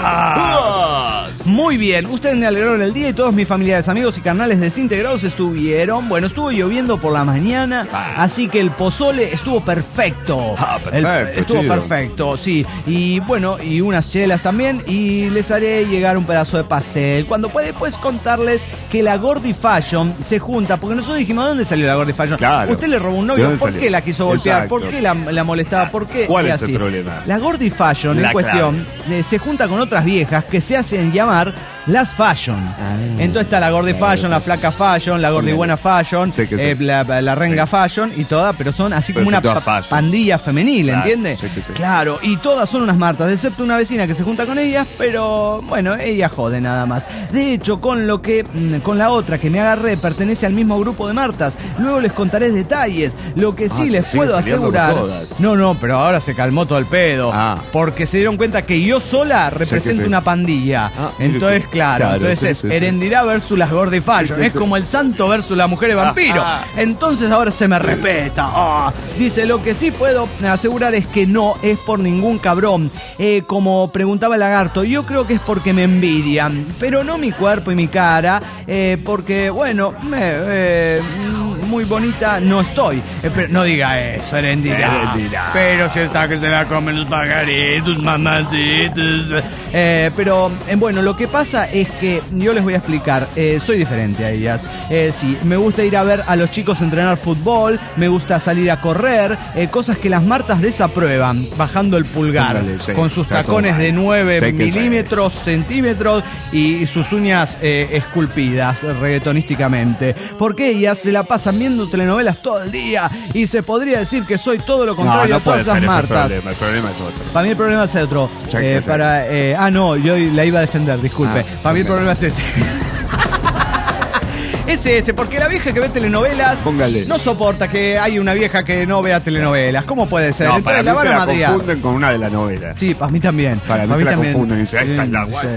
B: teta. Muy bien, ustedes me alegraron el día y todos mis familiares, amigos y carnales desintegrados estuvieron. Bueno, estuvo lloviendo por la mañana, así que el pozole estuvo perfecto. Estuvo perfecto, sí. Y bueno, y unas chelas también. Y les haré llegar un pedazo de pastel. Cuando puede, pues contarles que la Gordy Fashion se junta, porque nosotros dijimos, ¿de dónde salió la Gordy Fashion?
D: Claro.
B: Usted le robó un novio, ¿por qué la quiso golpear? ¿Por qué la molestaba? ¿Por qué?
D: ¿Cuál es
B: así?
D: el problema?
B: La Gordy Fashion en cuestión se junta con otras viejas que se hacen llamar las Fashion. Entonces está la Gordy Fashion, la Flaca Fashion, la Gordy Buena Fashion, la Renga Fashion y todas, pero son así como una pandilla femenil, ¿entiendes? Claro, y todas son unas martas, excepto una vecina que se junta con ellas, pero bueno, ella jode nada más. De hecho, con la otra que me agarré pertenece al mismo grupo de martas. Luego les contaré detalles. Lo que sí les puedo asegurar... No, pero ahora se calmó todo el pedo. Porque se dieron cuenta que yo sola represento una pandilla. Entonces, claro, entonces es Herendirá versus las Gordy Fashion. Es como el santo versus la mujer vampiro. Entonces ahora se me respeta. Dice, lo que sí puedo asegurar es que no es por ningún cabrón. Como preguntaba el lagarto, yo creo que es porque me envidian. Pero no mi cuerpo y mi cara. Porque, bueno, muy bonita no estoy. Pero no diga eso, Herendirá. Pero si está que se la comen los pajaritos, mamacitos. Pero, bueno, lo que pasa es que yo les voy a explicar. Soy diferente a ellas. Sí, me gusta ir a ver a los chicos entrenar fútbol. Me gusta salir a correr. Cosas que las martas desaprueban. Bajando el pulgar. Con sus tacones de 9 milímetros, centímetros y sus uñas esculpidas reggaetonísticamente. Porque ellas se la pasan viendo telenovelas todo el día. Y se podría decir que soy todo lo contrario a todas esas martas.
D: El problema es otro.
B: Para mí el problema es otro. No, yo la iba a defender, disculpe. Para mí el problema es ese. Es ese, porque la vieja que ve telenovelas no soporta que hay una vieja que no vea telenovelas. ¿Cómo puede ser?
D: No,
B: entonces
D: para mí se la
B: madrear.
D: confunden con una de las novelas.
B: Sí, para mí también.
D: Para mí se la confunden y dicen, esta es la guacha.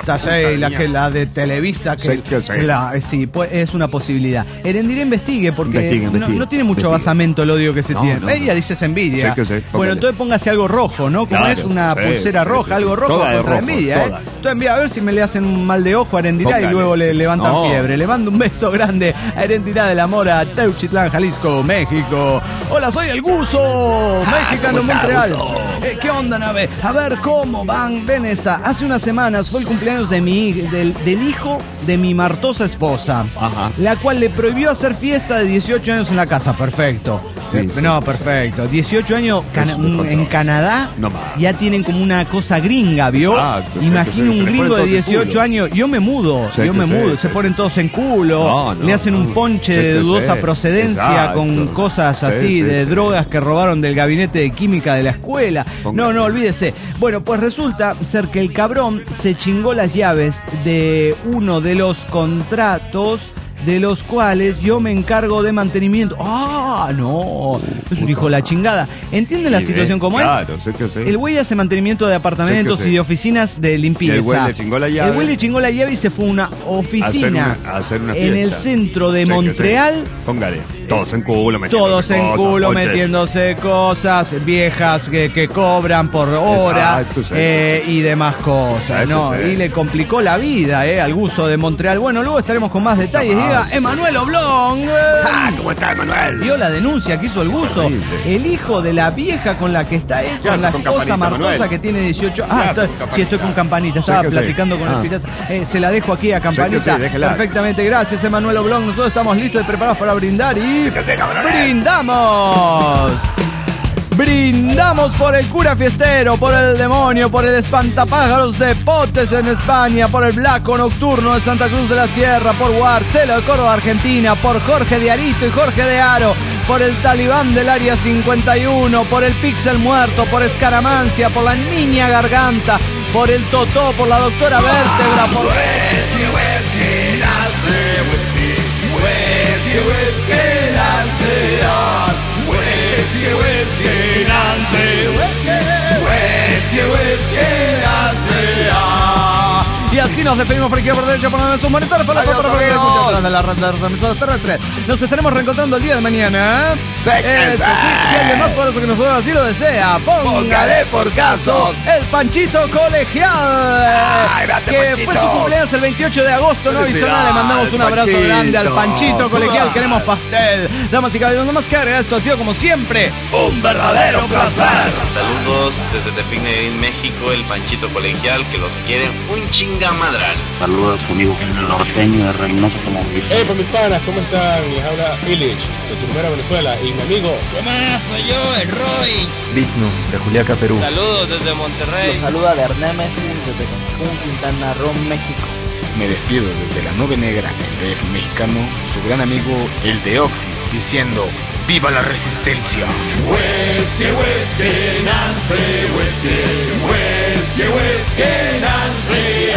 B: La de Televisa. Sí, pues es una posibilidad. Herendirá investigue, porque no tiene mucho basamento el odio que se tiene. Ella dice es envidia. Bueno, entonces póngase algo rojo, ¿no? Como es una pulsera roja, algo rojo contra envidia. Entonces, a ver si me le hacen un mal de ojo a Herendirá y luego le levantan fiebre. Le mando un beso grande a Herendirá de la Mora, Teuchitlán, Jalisco, México. Hola, soy el Guso, mexicano Montreal. ¿Qué onda, nave? A ver cómo ven esta. Hace unas semanas fue el cumpleaños de del hijo de mi martosa esposa, la cual le prohibió hacer fiesta de 18 años en la casa. Perfecto. No, perfecto. 18 años en Canadá ya tienen como una cosa gringa, ¿vio? Imagino un gringo de 18 años. Yo me mudo. Se ponen todos en culo. Le hacen un ponche de dudosa procedencia con cosas así, de drogas que robaron del gabinete de química de la escuela. No, olvídese. Bueno, pues resulta ser que el cabrón se chingó las llaves de uno de los contratos de los cuales yo me encargo de mantenimiento. No, es un hijo de la chingada. ¿Entienden la situación como es?
D: Claro, sé que sé.
B: El güey hace mantenimiento de apartamentos y de oficinas de limpieza.
D: El güey le chingó la llave.
B: El güey le chingó la llave y se fue a una oficina
D: a hacer una
B: en el centro de Montreal.
D: Póngale, todos en culo
B: metiéndose cosas, viejas que cobran por hora y demás cosas, ¿no? Y le complicó la vida al Guso de Montreal. Bueno, luego estaremos con más detalles. Emanuel Oblong.
C: ¿Cómo está, Emanuel?
B: Vio la denuncia que hizo el Guso. El hijo de la vieja con la que está él, con la esposa martosa que tiene 18. Estoy con Campanita. Estaba platicando con el pirata. Se la dejo aquí a Campanita. Perfectamente, gracias, Emanuel Oblong. Nosotros estamos listos y preparados para brindar y ¡brindamos! Brindamos por el cura fiestero, por el demonio, por el espantapájaros de Potes en España, por el Blanco Nocturno de Santa Cruz de la Sierra, por Guarcelo de Córdoba, Argentina, por Jorge de Arito y Jorge de Aro, por el Talibán del Área 51, por el Pixel Muerto, por Escaramancia, por la Niña Garganta, por el Totó, por la Doctora Vértebra, por... Y así nos despedimos por aquí por derecha, por sus monitores, por la otra por de la red de transmisores terrestres. Nos estaremos reencontrando el día de mañana. Eso sí, si alguien más poderoso que nosotros así lo desea, póngale por caso el Panchito Colegial. Que fue su cumpleaños el 28 de agosto, no avisó nada. Le mandamos un abrazo grande al Panchito Colegial. Queremos pastel. Damas y caballeros, no más que agregar, esto ha sido como siempre
C: un verdadero placer.
H: Saludos desde Tepín, México, el Panchito Colegial, que los quieren un chingamadral.
I: Saludos a su amigo el norteño de Reynoso como
J: pues mis panas, ¿cómo están? Les habla Illich de Turbera, Venezuela, y mi amigo.
K: ¿Qué más? Soy yo, el Roy.
L: Vigno de Juliaca, Perú.
K: Saludos desde Monterrey.
M: Los saluda Bernémesis desde Cancún, Quintana Roo, México.
N: Me despido desde la Nube Negra, el DF mexicano, su gran amigo el Deoxys, diciendo ¡viva la resistencia!
G: Whisky, whisky, Nancy, whisky, whisky, whisky, Nancy.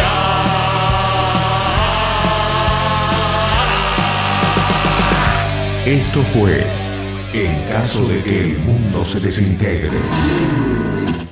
A: Esto fue En caso de que el mundo se desintegre.